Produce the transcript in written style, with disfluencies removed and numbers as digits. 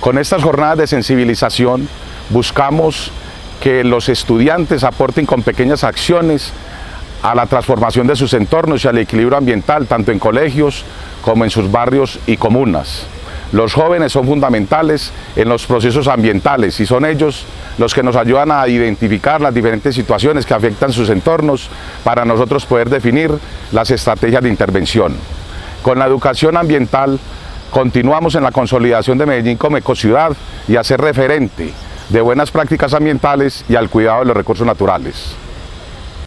Con estas jornadas de sensibilización buscamos que los estudiantes aporten con pequeñas acciones a la transformación de sus entornos y al equilibrio ambiental, tanto en colegios como en sus barrios y comunas. Los jóvenes son fundamentales en los procesos ambientales y son ellos los que nos ayudan a identificar las diferentes situaciones que afectan sus entornos para nosotros poder definir las estrategias de intervención. Con la educación ambiental continuamos en la consolidación de Medellín como ecociudad y a ser referente de buenas prácticas ambientales y al cuidado de los recursos naturales.